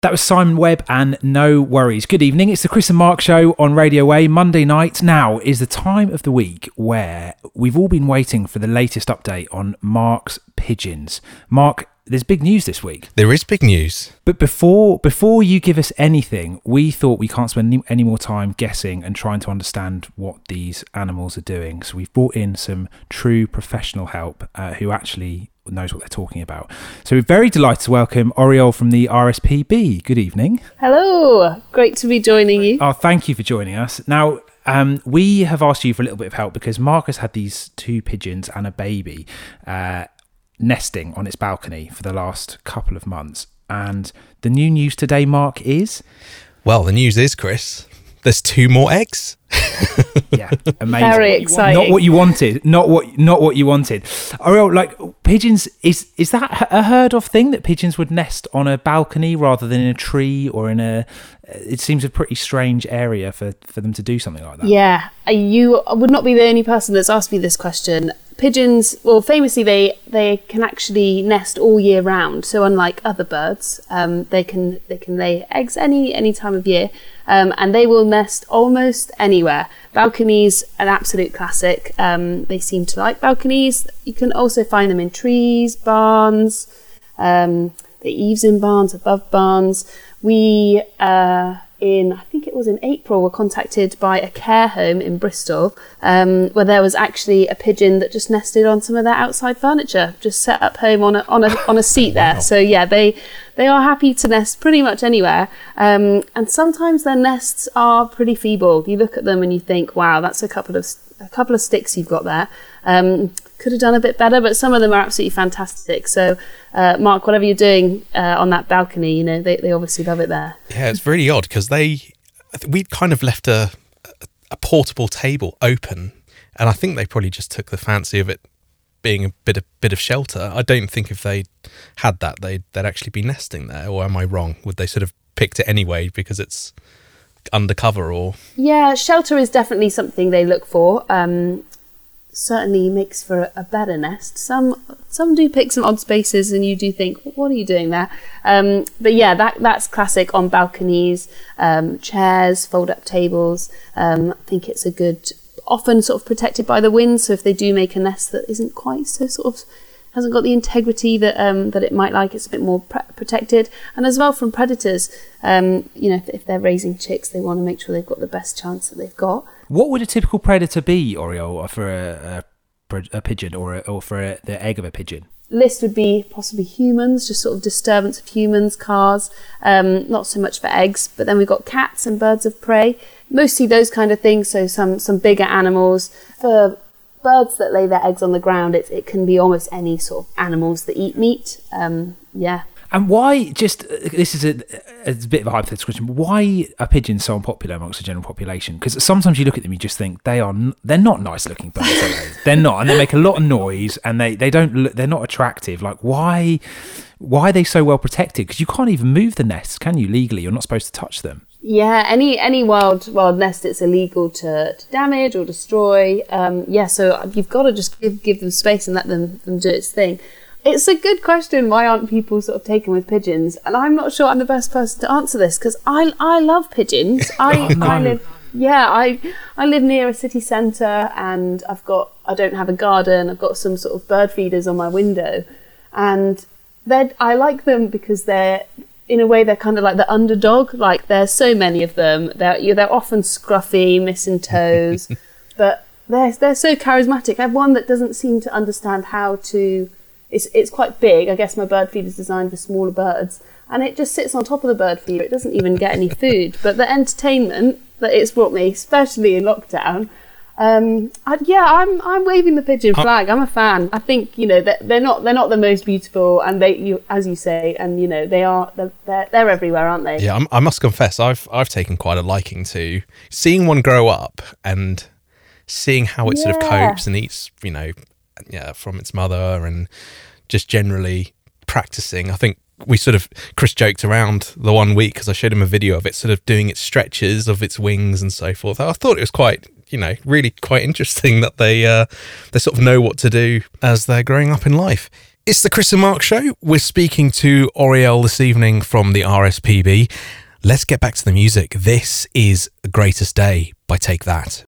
That was Simon Webb and No Worries. Good evening. It's the Chris and Mark Show on Radio A, Monday night. Now is the time of the week where we've all been waiting for the latest update on Mark's pigeons. Mark, there's big news this week. There is big news. But before you give us anything, we thought we can't spend any more time guessing and trying to understand what these animals are doing. So we've brought in some true professional help who actually knows what they're talking about. So we're very delighted to welcome Oriole from the RSPB. Good evening. Hello. Great to be joining you. Oh, thank you for joining us. Now, we have asked you for a little bit of help because Mark has had these two pigeons and a baby nesting on its balcony for the last couple of months. And the new news today, Mark, is? Well, the news is, Chris, there's 2 more eggs. Yeah, amazing. Very exciting. Not what you wanted. Not what you wanted. Oriole, like pigeons, is that a heard of thing that pigeons would nest on a balcony rather than in a tree or in a? It seems a pretty strange area for them to do something like that. Yeah, you would not be the only person that's asked me this question. Pigeons, well, famously, they can actually nest all year round. So unlike other birds, they can lay eggs any time of year, and they will nest almost anywhere. Balconies, an absolute classic. They seem to like balconies. You can also find them in trees, barns, the eaves in barns, above barns. We, I think it was in April, were contacted by a care home in Bristol, where there was actually a pigeon that just nested on some of their outside furniture, just set up home on a seat there. Wow. So yeah, they are happy to nest pretty much anywhere, and sometimes their nests are pretty feeble. You look at them and you think, wow, that's a couple of sticks you've got there. Could have done a bit better, but some of them are absolutely fantastic. So, Mark, whatever you're doing on that balcony, you know, they obviously love it there. Yeah, it's really odd because we'd kind of left a portable table open, and I think they probably just took the fancy of it being a bit of shelter. I don't think if they had that, they'd actually be nesting there. Or am I wrong? Would they sort of picked it anyway because it's undercover? Or yeah, shelter is definitely something they look for. Certainly makes for a better nest. Some do pick some odd spaces and you do think, what are you doing there? But yeah, that's classic on balconies, chairs, fold-up tables. I think it's a good, often sort of protected by the wind, so if they do make a nest that isn't quite so sort of, hasn't got the integrity that it might like, it's a bit more protected. And as well from predators, if they're raising chicks, they want to make sure they've got the best chance that they've got. What would a typical predator be, Oriole, for a pigeon or for the egg of a pigeon? List would be possibly humans, just sort of disturbance of humans, cars, not so much for eggs, but then we've got cats and birds of prey, mostly those kind of things, so some bigger animals. For birds that lay their eggs on the ground, it can be almost any sort of animals that eat meat. Yeah. And why, this is a bit of a hypothetical question, but why are pigeons so unpopular amongst the general population? Because sometimes you look at them, you just think they're not nice looking birds, are they? They're not, and they make a lot of noise, and they're not attractive. Like, why are they so well protected? Because you can't even move the nests, can you, legally? You're not supposed to touch them. Yeah, any wild nest, it's illegal to damage or destroy. So you've got to just give them space and let them do its thing. It's a good question. Why aren't people sort of taken with pigeons? And I'm not sure I'm the best person to answer this because I love pigeons. I live near a city centre and I don't have a garden. I've got some sort of bird feeders on my window, and I like them because they're, in a way, they're kind of like the underdog. Like, there's so many of them. They're often scruffy, missing toes, but they're so charismatic. I have one that doesn't seem to understand how to. It's quite big. I guess my bird feeder is designed for smaller birds, and it just sits on top of the bird feeder. It doesn't even get any food. But the entertainment that it's brought me, especially in lockdown, I'm waving the pigeon flag. I'm a fan. I think they're not the most beautiful, and as you say, and they're everywhere, aren't they? Yeah, I must confess, I've taken quite a liking to seeing one grow up and seeing how it sort of copes and eats, from its mother, and just generally practicing. I think Chris joked around the one week because I showed him a video of it sort of doing its stretches of its wings and so forth. I thought it was quite, really quite interesting that they sort of know what to do as they're growing up in life. It's the Chris and Mark Show. We're speaking to Oriel this evening from the RSPB. Let's get back to the music. This is The Greatest Day by Take That.